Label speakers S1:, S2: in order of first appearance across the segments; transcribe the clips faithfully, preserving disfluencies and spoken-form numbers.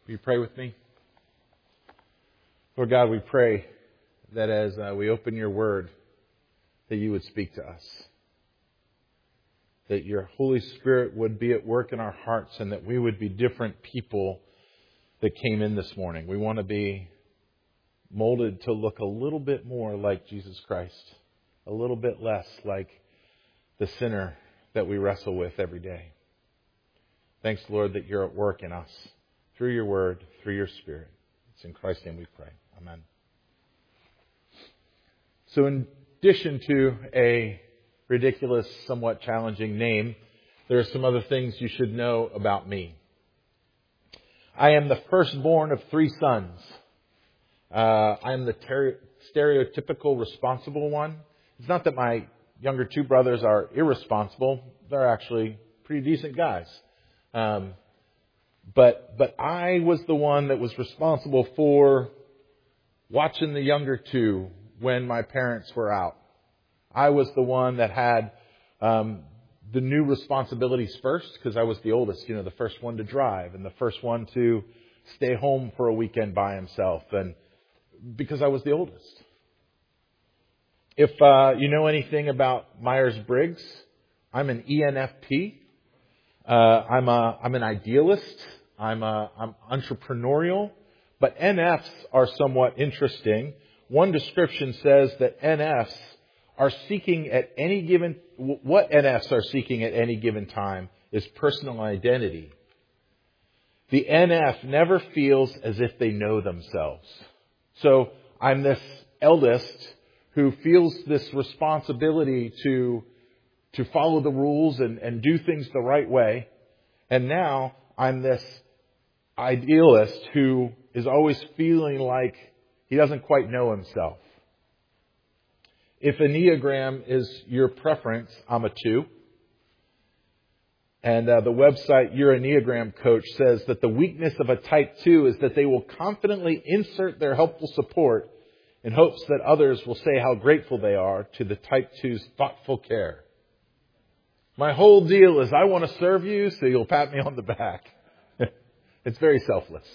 S1: Will you pray with me? Lord God, we pray that as uh, we open your word, that you would speak to us. That your Holy Spirit would be at work in our hearts and that we would be different people that came in this morning. We want to be molded to look a little bit more like Jesus Christ, a little bit less like the sinner that we wrestle with every day. Thanks, Lord, that you're at work in us through your word, through your Spirit. It's in Christ's name we pray. Amen. So in addition to a ridiculous, somewhat challenging name, there are some other things you should know about me. I am the firstborn of three sons. Uh, I am the ter- stereotypical responsible one. It's not that my younger two brothers are irresponsible. They're actually pretty decent guys. Um, but but I was the one that was responsible for watching the younger two when my parents were out. I was the one that had um, the new responsibilities first because I was the oldest, you know, the first one to drive and the first one to stay home for a weekend by himself, and because I was the oldest. If uh, you know anything about Myers-Briggs, I'm an E N F P. Uh, I'm a I'm an idealist. I'm a I'm entrepreneurial. But N Fs are somewhat interesting. One description says that N Fs are seeking at any given, what N Fs are seeking at any given time is personal identity. The N F never feels as if they know themselves. So I'm this eldest who feels this responsibility to, to follow the rules and, and do things the right way. And now I'm this idealist who is always feeling like he doesn't quite know himself. If Enneagram is your preference, I'm a two. And uh, the website Your Enneagram Coach says that the weakness of a type two is that they will confidently insert their helpful support in hopes that others will say how grateful they are to the type two's thoughtful care. My whole deal is I want to serve you, so you'll pat me on the back. It's very selfless.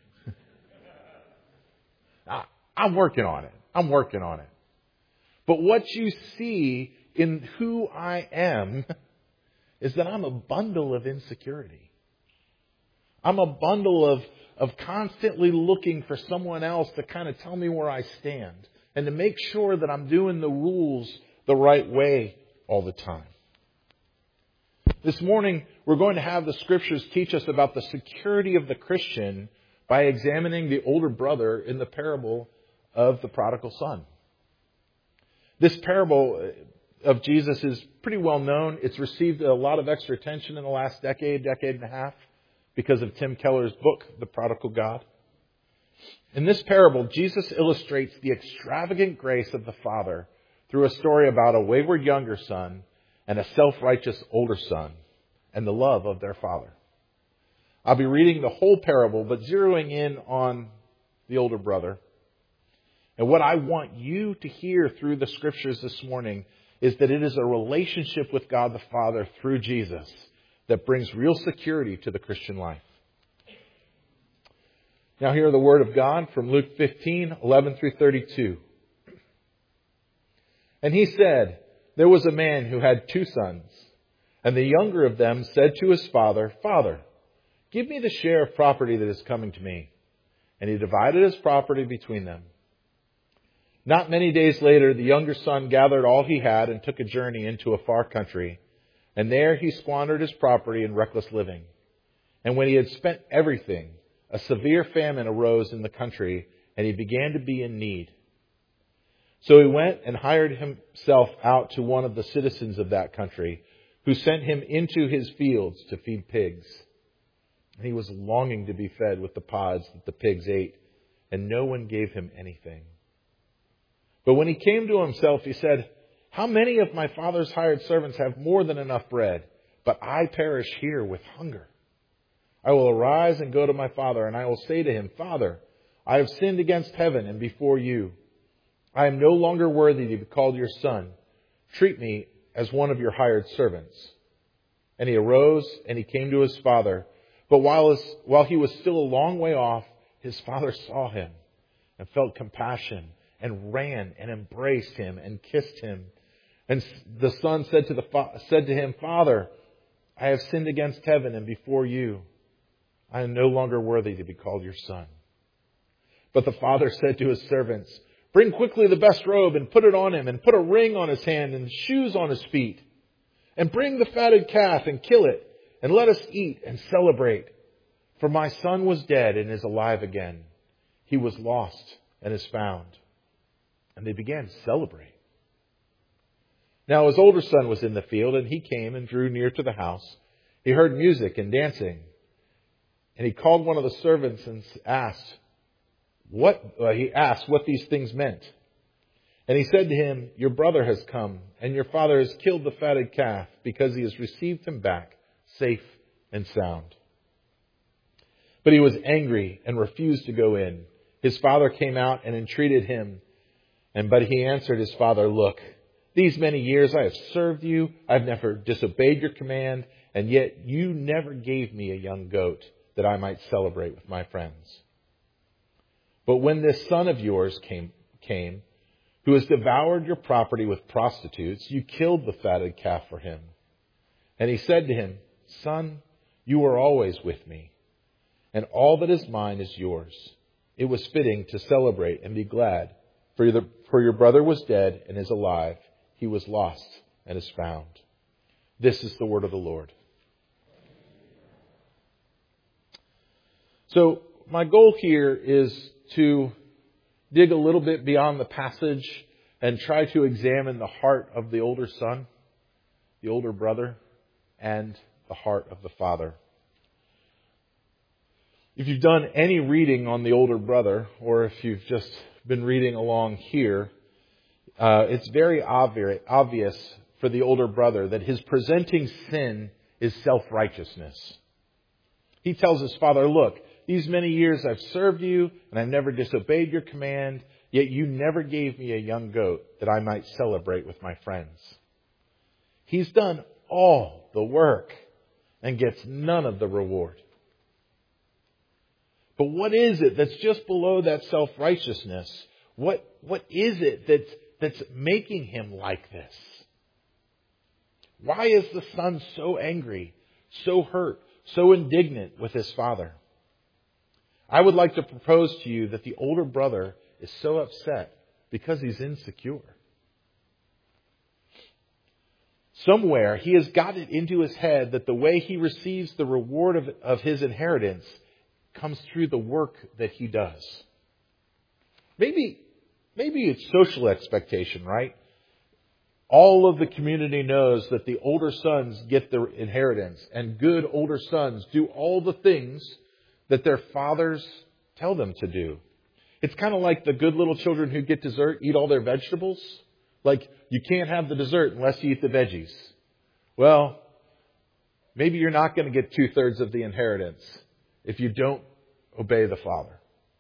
S1: I'm working on it. I'm working on it. But what you see in who I am is that I'm a bundle of insecurity. I'm a bundle of, of constantly looking for someone else to kind of tell me where I stand and to make sure that I'm doing the rules the right way all the time. This morning, we're going to have the Scriptures teach us about the security of the Christian by examining the older brother in the parable of the prodigal son. This parable of Jesus is pretty well known. It's received a lot of extra attention in the last decade, decade and a half, because of Tim Keller's book, The Prodigal God. In this parable, Jesus illustrates the extravagant grace of the Father through a story about a wayward younger son and a self-righteous older son and the love of their father. I'll be reading the whole parable, but zeroing in on the older brother. And what I want you to hear through the Scriptures this morning is that it is a relationship with God the Father through Jesus that brings real security to the Christian life. Now hear the Word of God from Luke fifteen, eleven through thirty-two. And he said, there was a man who had two sons, and the younger of them said to his father, Father, give me the share of property that is coming to me. And he divided his property between them. Not many days later, the younger son gathered all he had and took a journey into a far country. And there he squandered his property in reckless living. And when he had spent everything, a severe famine arose in the country, and he began to be in need. So he went and hired himself out to one of the citizens of that country, who sent him into his fields to feed pigs. And he was longing to be fed with the pods that the pigs ate, and no one gave him anything. But when he came to himself, he said, how many of my father's hired servants have more than enough bread, but I perish here with hunger? I will arise and go to my father, and I will say to him, Father, I have sinned against heaven and before you. I am no longer worthy to be called your son. Treat me as one of your hired servants. And he arose and he came to his father. But while, his, while he was still a long way off, his father saw him and felt compassion and ran and embraced him and kissed him. And the son said to, the fa- said to him, Father, I have sinned against heaven and before you. I am no longer worthy to be called your son. But the father said to his servants, Bring quickly the best robe and put it on him, and put a ring on his hand and shoes on his feet. And bring the fatted calf and kill it, and let us eat and celebrate. For my son was dead and is alive again. He was lost and is found. And they began to celebrate. Now his older son was in the field, and he came and drew near to the house. He heard music and dancing. And he called one of the servants and asked, What uh, he asked what these things meant. And he said to him, Your brother has come, and your father has killed the fatted calf, because he has received him back safe and sound. But he was angry and refused to go in. His father came out and entreated him. And but he answered his father, Look, these many years I have served you. I've never disobeyed your command, and yet you never gave me a young goat that I might celebrate with my friends. But when this son of yours came, came, who has devoured your property with prostitutes, you killed the fatted calf for him. And he said to him, Son, you are always with me, and all that is mine is yours. It was fitting to celebrate and be glad, for, the, for your brother was dead and is alive. He was lost and is found. This is the word of the Lord. So my goal here is to dig a little bit beyond the passage and try to examine the heart of the older son, the older brother, and the heart of the father. If you've done any reading on the older brother, or if you've just been reading along here, uh, it's very obvious, obvious for the older brother that his presenting sin is self-righteousness. He tells his father, Look, these many years I've served you, and I've never disobeyed your command, yet you never gave me a young goat that I might celebrate with my friends. He's done all the work and gets none of the reward. But what is it that's just below that self-righteousness? What, what is it that's, that's making him like this? Why is the son so angry, so hurt, so indignant with his father? I would like to propose to you that the older brother is so upset because he's insecure. Somewhere he has got it into his head that the way he receives the reward of, of his inheritance comes through the work that he does. Maybe, maybe it's social expectation, right? All of the community knows that the older sons get their inheritance, and good older sons do all the things that their fathers tell them to do. It's kind of like the good little children who get dessert eat all their vegetables. Like, you can't have the dessert unless you eat the veggies. Well, maybe you're not going to get two-thirds of the inheritance if you don't obey the father.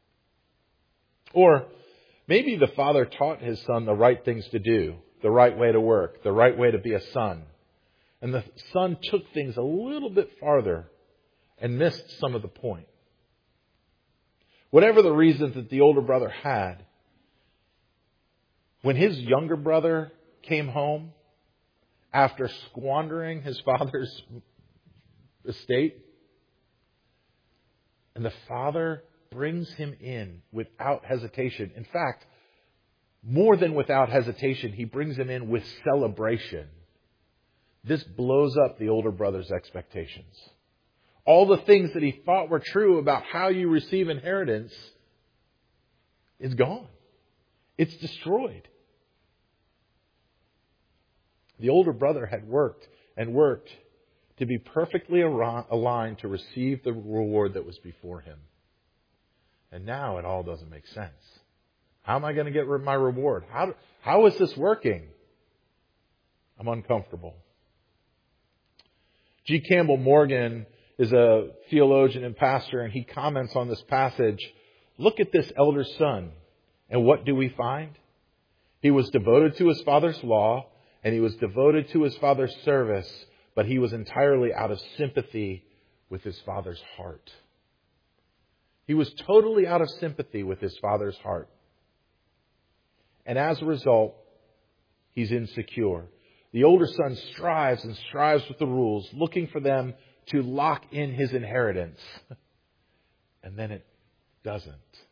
S1: Or maybe the father taught his son the right things to do, the right way to work, the right way to be a son. And the son took things a little bit farther and missed some of the point. Whatever the reasons that the older brother had, when his younger brother came home after squandering his father's estate, and the father brings him in without hesitation. In fact, more than without hesitation, he brings him in with celebration. This blows up the older brother's expectations. All the things that he thought were true about how you receive inheritance is gone. It's destroyed. The older brother had worked and worked to be perfectly aligned to receive the reward that was before him. And now it all doesn't make sense. How am I going to get my reward? How, how is this working? I'm uncomfortable. G. Campbell Morgan is a theologian and pastor, and he comments on this passage. Look at this elder son, and what do we find? He was devoted to his father's law, and he was devoted to his father's service, but he was entirely out of sympathy with his Father's heart. He was totally out of sympathy with his Father's heart. And as a result, he's insecure. The older son strives and strives with the rules, looking for them to lock in his inheritance. And then it doesn't.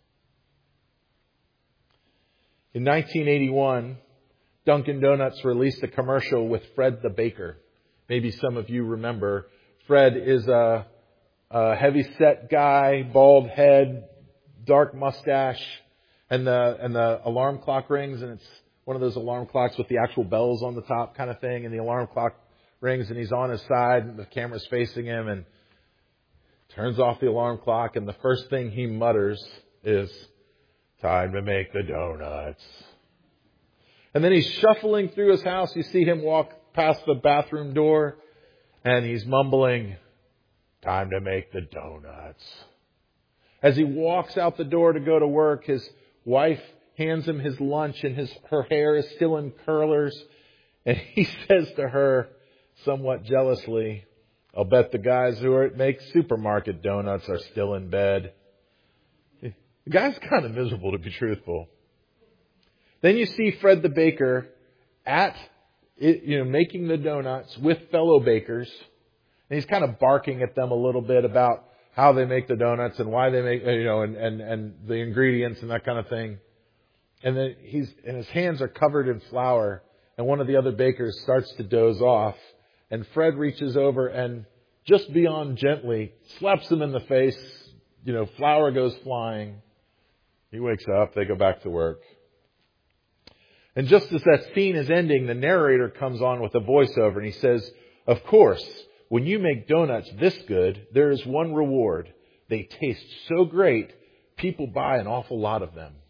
S1: In nineteen eighty-one, Dunkin' Donuts released a commercial with Fred the Baker. Maybe some of you remember. Fred is a, a heavy-set guy, bald head, dark mustache, and the and the alarm clock rings, and it's one of those alarm clocks with the actual bells on the top kind of thing, and the alarm clock rings, and he's on his side, and the camera's facing him, and turns off the alarm clock, and the first thing he mutters is, "Time to make the donuts." And then he's shuffling through his house. You see him walk past the bathroom door, and he's mumbling, "Time to make the donuts." As he walks out the door to go to work, his wife hands him his lunch, and his her hair is still in curlers. And he says to her, somewhat jealously, "I'll bet the guys who are, make supermarket donuts are still in bed." The guy's kind of miserable, to be truthful. Then you see Fred the Baker at, you know, making the donuts with fellow bakers. And he's kind of barking at them a little bit about how they make the donuts and why they make, you know, and, and, and the ingredients and that kind of thing. And then he's, and his hands are covered in flour. And one of the other bakers starts to doze off. And Fred reaches over and just beyond gently slaps him in the face. You know, flour goes flying. He wakes up. They go back to work. And just as that scene is ending, the narrator comes on with a voiceover and he says, "Of course, when you make donuts this good, there is one reward. They taste so great, people buy an awful lot of them."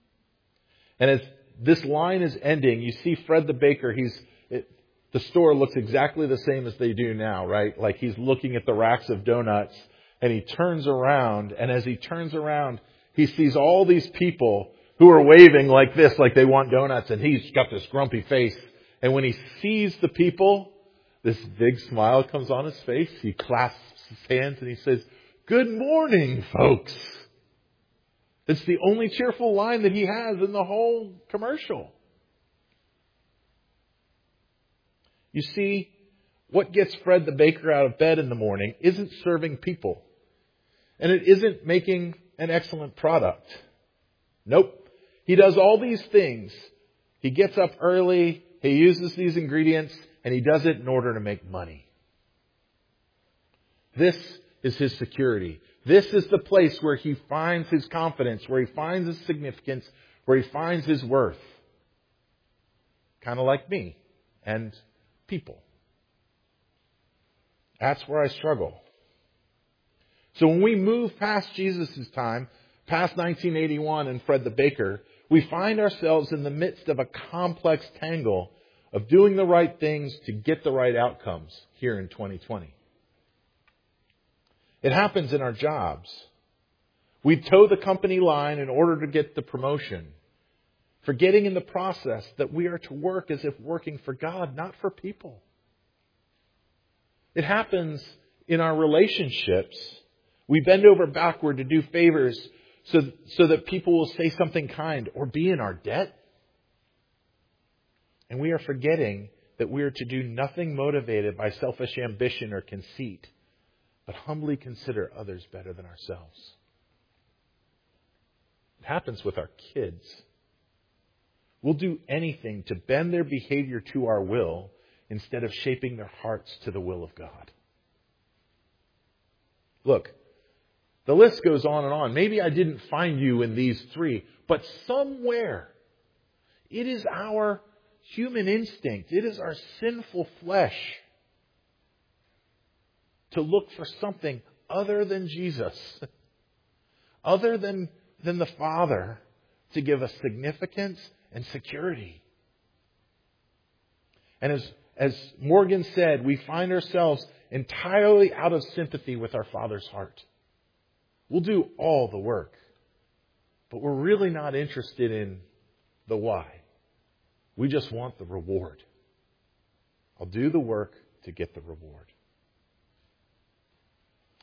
S1: And as this line is ending, you see Fred the Baker. He's it, the store looks exactly the same as they do now, right? Like he's looking at the racks of donuts, and he turns around, and as he turns around, he sees all these people who are waving like this, like they want donuts, and he's got this grumpy face. And when he sees the people, this big smile comes on his face. He clasps his hands and he says, "Good morning, folks." It's the only cheerful line that he has in the whole commercial. You see, what gets Fred the Baker out of bed in the morning isn't serving people. And it isn't making an excellent product. Nope. He does all these things. He gets up early, he uses these ingredients, and he does it in order to make money. This is his security. This is the place where he finds his confidence, where he finds his significance, where he finds his worth. Kind of like me and people. That's where I struggle. So when we move past Jesus' time, past nineteen eighty-one and Fred the Baker, we find ourselves in the midst of a complex tangle of doing the right things to get the right outcomes here in twenty twenty. It happens in our jobs. We toe the company line in order to get the promotion, forgetting in the process that we are to work as if working for God, not for people. It happens in our relationships. We bend over backward to do favors so, so that people will say something kind or be in our debt. And we are forgetting that we are to do nothing motivated by selfish ambition or conceit, but humbly consider others better than ourselves. It happens with our kids. We'll do anything to bend their behavior to our will instead of shaping their hearts to the will of God. Look, the list goes on and on. Maybe I didn't find you in these three, but somewhere it is our human instinct, it is our sinful flesh to look for something other than Jesus, other than, than the Father, to give us significance and security. And as, as Morgan said, we find ourselves entirely out of sympathy with our Father's heart. We'll do all the work, but we're really not interested in the why. We just want the reward. I'll do the work to get the reward.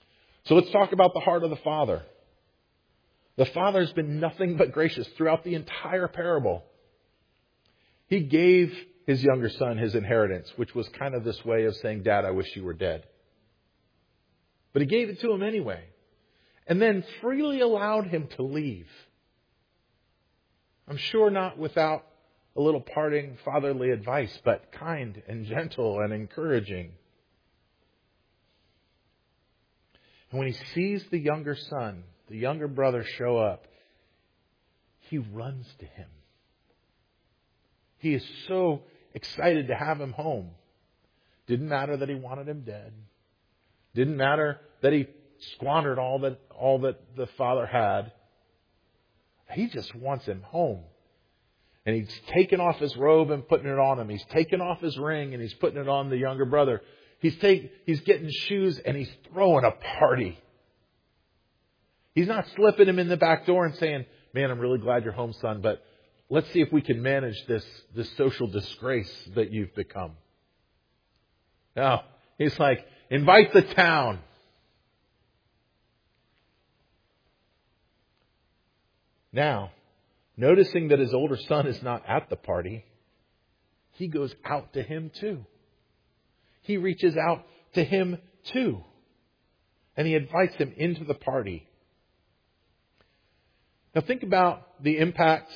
S1: So let's talk about the heart of the Father. The Father has been nothing but gracious throughout the entire parable. He gave his younger son his inheritance, which was kind of this way of saying, Dad, I wish you were dead. But he gave it to him anyway. And then freely allowed him to leave. I'm sure not without a little parting fatherly advice, but kind and gentle and encouraging. And when he sees the younger son, the younger brother show up, he runs to him. He is so excited to have him home. Didn't matter that he wanted him dead. Didn't matter that he squandered all that all that the father had. He just wants him home. And he's taken off his robe and putting it on him. He's taken off his ring and he's putting it on the younger brother. He's take, he's getting shoes and he's throwing a party. He's not slipping him in the back door and saying, man, I'm really glad you're home, son, but let's see if we can manage this, this social disgrace that you've become. No, he's like, invite the town. Now, noticing that his older son is not at the party, he goes out to him too. He reaches out to him too. And he invites him into the party. Now think about the impact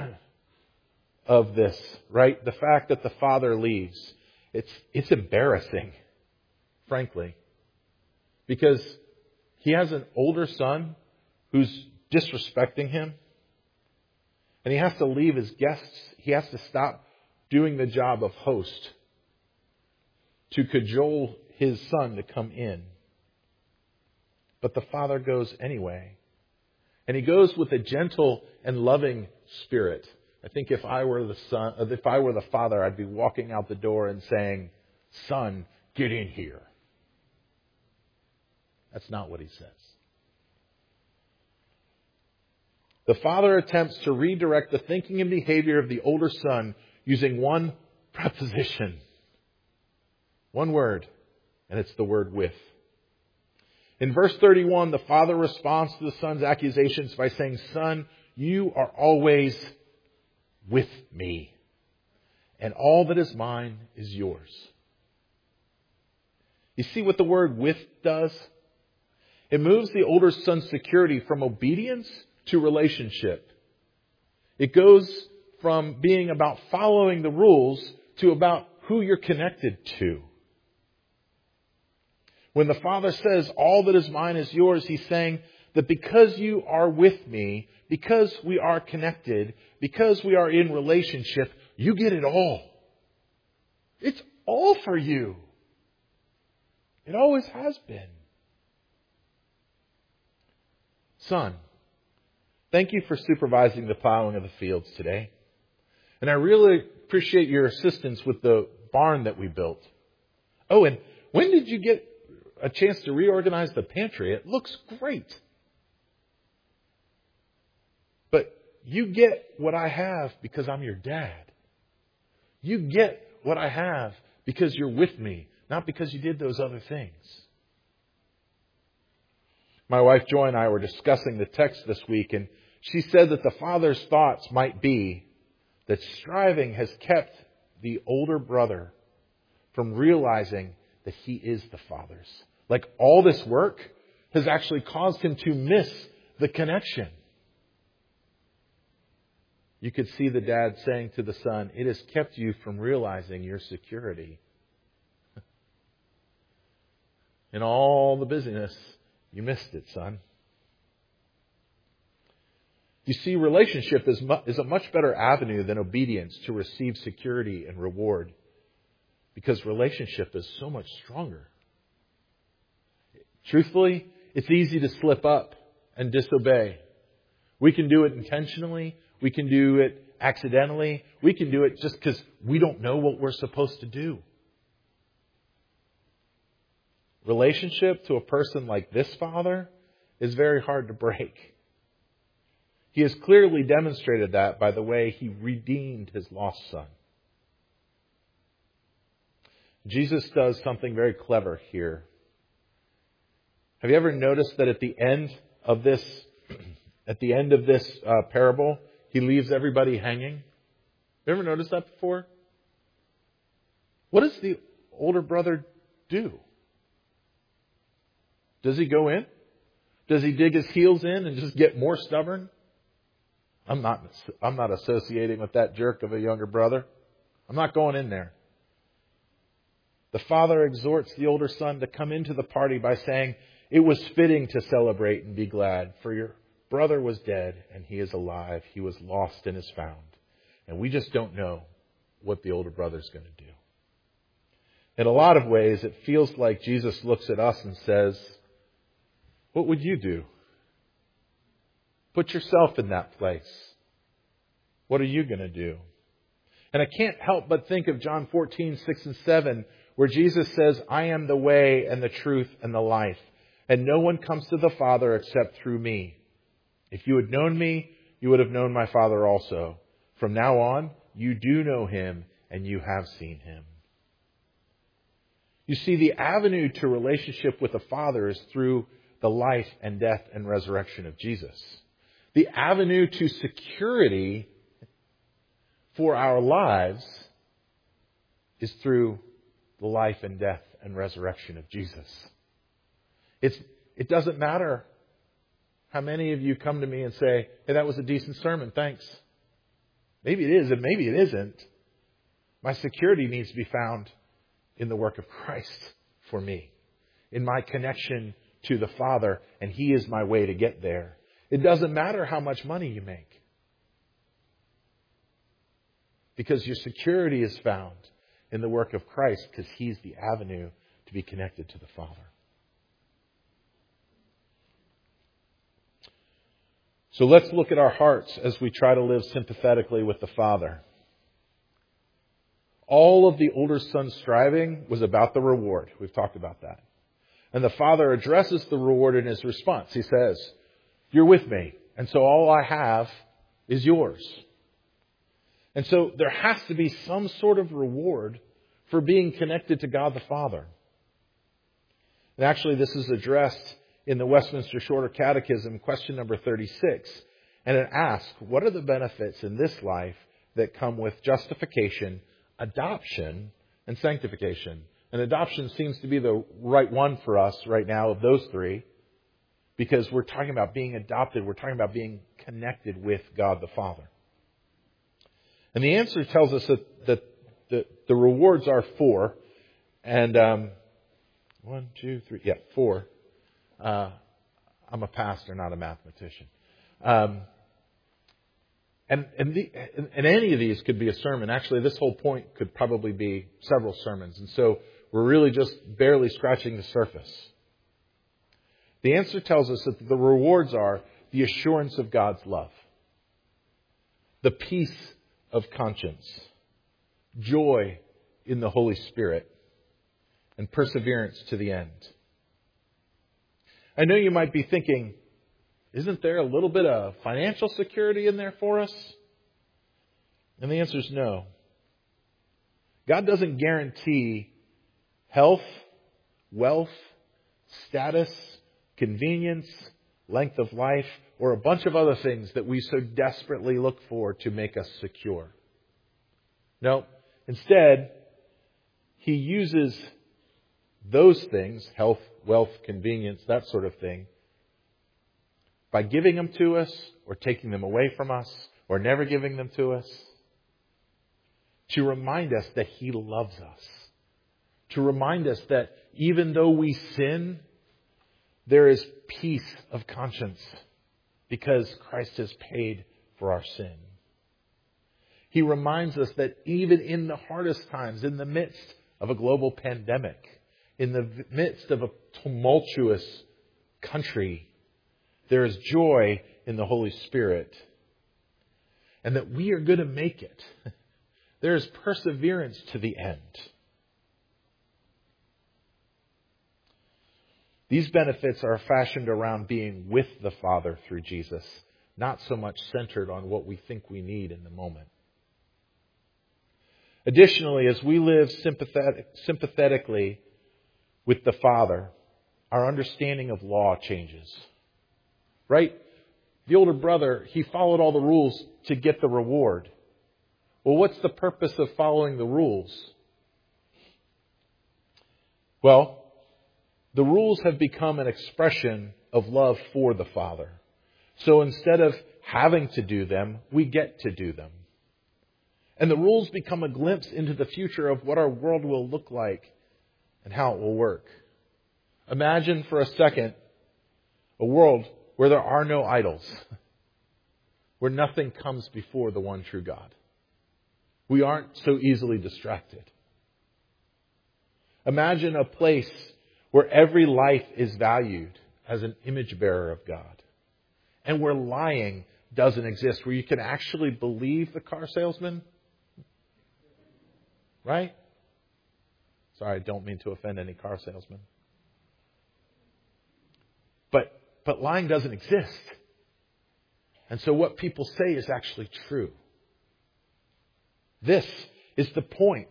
S1: of this, right? The fact that the father leaves. It's, it's embarrassing, frankly. Because he has an older son who's disrespecting him. And he has to leave his guests. He has to stop doing the job of host to cajole his son to come in. But the father goes anyway. And he goes with a gentle and loving spirit. I think if I were the son, if I were the father, I'd be walking out the door and saying, son, get in here. That's not what he says. The father attempts to redirect the thinking and behavior of the older son using one preposition. One word, and it's the word with. In verse thirty-one, the father responds to the son's accusations by saying, son, you are always with me, and all that is mine is yours. You see what the word with does? It moves the older son's security from obedience to relationship. It goes from being about following the rules to about who you're connected to. When the father says, all that is mine is yours, he's saying that because you are with me, because we are connected, because we are in relationship, you get it all. It's all for you. It always has been. Son, thank you for supervising the plowing of the fields today. And I really appreciate your assistance with the barn that we built. Oh, and when did you get a chance to reorganize the pantry? It looks great. But you get what I have because I'm your dad. You get what I have because you're with me, not because you did those other things. My wife Joy and I were discussing the text this week, and she said that the father's thoughts might be that striving has kept the older brother from realizing that he is the father's. Like all this work has actually caused him to miss the connection. You could see the dad saying to the son, it has kept you from realizing your security. In all the busyness, you missed it, son. You see, relationship is, mu- is a much better avenue than obedience to receive security and reward. Because relationship is so much stronger. Truthfully, it's easy to slip up and disobey. We can do it intentionally. We can do it accidentally. We can do it just because we don't know what we're supposed to do. Relationship to a person like this father is very hard to break. He has clearly demonstrated that by the way he redeemed his lost son. Jesus does something very clever here. Have you ever noticed that at the end of this, at the end of this uh, parable, he leaves everybody hanging? Have you ever noticed that before? What does the older brother do? Does he go in? Does he dig his heels in and just get more stubborn? I'm not, I'm not associating with that jerk of a younger brother. I'm not going in there. The father exhorts the older son to come into the party by saying, "It was fitting to celebrate and be glad, for your brother was dead and he is alive. He was lost and is found." And we just don't know what the older brother's going to do. In a lot of ways, it feels like Jesus looks at us and says, what would you do? Put yourself in that place. What are you going to do? And I can't help but think of John fourteen, six and seven, where Jesus says, "I am the way and the truth and the life, and no one comes to the Father except through me. If you had known me, you would have known my Father also. From now on, you do know him and you have seen him." You see, the avenue to relationship with the Father is through the life and death and resurrection of Jesus. The avenue to security for our lives is through the life and death and resurrection of Jesus. It's, it doesn't matter how many of you come to me and say, "Hey, that was a decent sermon, thanks." Maybe it is and maybe it isn't. My security needs to be found in the work of Christ for me, in my connection to the Father, and He is my way to get there. It doesn't matter how much money you make, because your security is found in the work of Christ, because He's the avenue to be connected to the Father. So let's look at our hearts as we try to live sympathetically with the Father. All of the older son's striving was about the reward. We've talked about that. And the Father addresses the reward in His response. He says, "You're with me, and so all I have is yours." And so there has to be some sort of reward for being connected to God the Father. And actually, this is addressed in the Westminster Shorter Catechism, question number thirty-six. And it asks, what are the benefits in this life that come with justification, adoption, and sanctification? And adoption seems to be the right one for us right now of those three, because we're talking about being adopted. We're talking about being connected with God the Father. And the answer tells us that, that the, the rewards are four. And um, one, two, three, yeah, four. Uh, I'm a pastor, not a mathematician. Um, and, and, the, and, and any of these could be a sermon. Actually, this whole point could probably be several sermons. And so we're really just barely scratching the surface. The answer tells us that the rewards are the assurance of God's love, the peace of conscience, joy in the Holy Spirit, and perseverance to the end. I know you might be thinking, isn't there a little bit of financial security in there for us? And the answer is no. God doesn't guarantee health, wealth, status, convenience, length of life, or a bunch of other things that we so desperately look for to make us secure. No, instead, He uses those things, health, wealth, convenience, that sort of thing, by giving them to us or taking them away from us or never giving them to us, to remind us that He loves us. To remind us that even though we sin, there is peace of conscience because Christ has paid for our sin. He reminds us that even in the hardest times, in the midst of a global pandemic, in the midst of a tumultuous country, there is joy in the Holy Spirit. And that we are going to make it. There is perseverance to the end. These benefits are fashioned around being with the Father through Jesus, not so much centered on what we think we need in the moment. Additionally, as we live sympathetic, sympathetically with the Father, our understanding of law changes. Right? The older brother, he followed all the rules to get the reward. Well, what's the purpose of following the rules? Well, the rules have become an expression of love for the Father. So instead of having to do them, we get to do them. And the rules become a glimpse into the future of what our world will look like and how it will work. Imagine for a second a world where there are no idols, where nothing comes before the one true God. We aren't so easily distracted. Imagine a place where every life is valued as an image bearer of God, and where lying doesn't exist, where you can actually believe the car salesman. Right? Sorry, I don't mean to offend any car salesman. But but lying doesn't exist. And so what people say is actually true. This is the point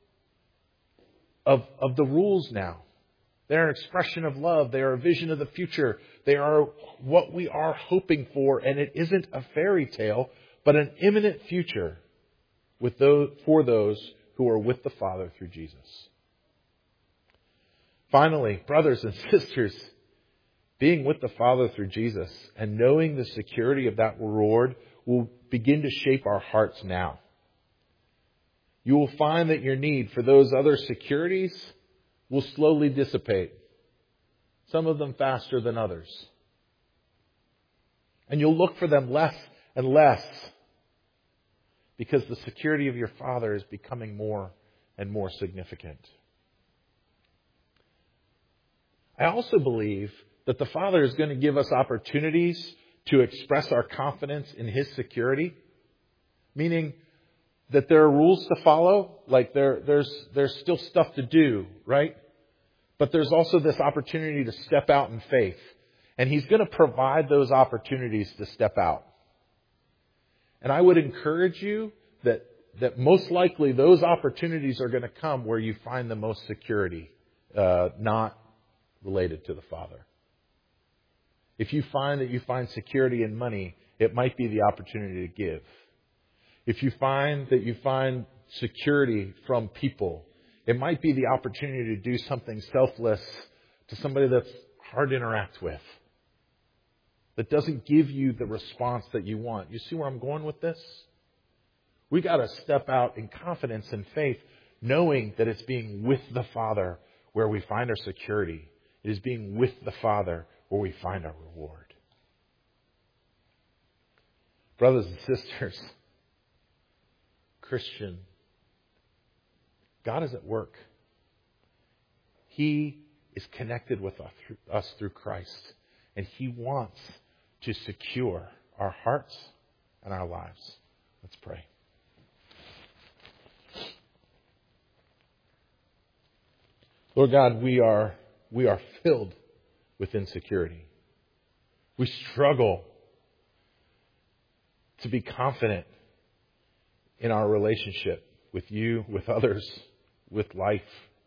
S1: of, of the rules now. They're an expression of love. They are a vision of the future. They are what we are hoping for. And it isn't a fairy tale, but an imminent future with those, for those who are with the Father through Jesus. Finally, brothers and sisters, being with the Father through Jesus and knowing the security of that reward will begin to shape our hearts now. You will find that your need for those other securities will slowly dissipate. Some of them faster than others. And you'll look for them less and less because the security of your Father is becoming more and more significant. I also believe that the Father is going to give us opportunities to express our confidence in His security, meaning that there are rules to follow, like there, there's, there's still stuff to do, right? But there's also this opportunity to step out in faith. And He's going to provide those opportunities to step out. And I would encourage you that, that most likely those opportunities are going to come where you find the most security, uh, not related to the Father. If you find that you find security in money, it might be the opportunity to give. If you find that you find security from people, it might be the opportunity to do something selfless to somebody that's hard to interact with, that doesn't give you the response that you want. You see where I'm going with this? We got to step out in confidence and faith, knowing that it's being with the Father where we find our security. It is being with the Father where we find our reward. Brothers and sisters, Christian, God is at work. He is connected with us through Christ, and He wants to secure our hearts and our lives. Let's pray. Lord God, we are we are filled with insecurity. We struggle to be confident in our relationship with you, with others, with life.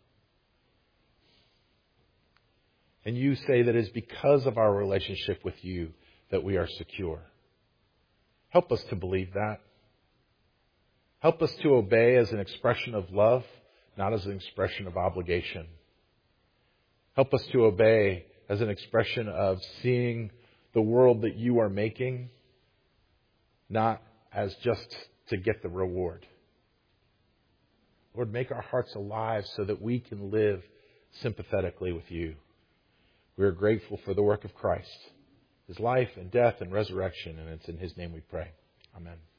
S1: And you say that it's because of our relationship with you that we are secure. Help us to believe that. Help us to obey as an expression of love, not as an expression of obligation. Help us to obey as an expression of seeing the world that you are making, not as just to get the reward. Lord, make our hearts alive so that we can live sympathetically with you. We are grateful for the work of Christ, His life and death and resurrection, and it's in His name we pray. Amen.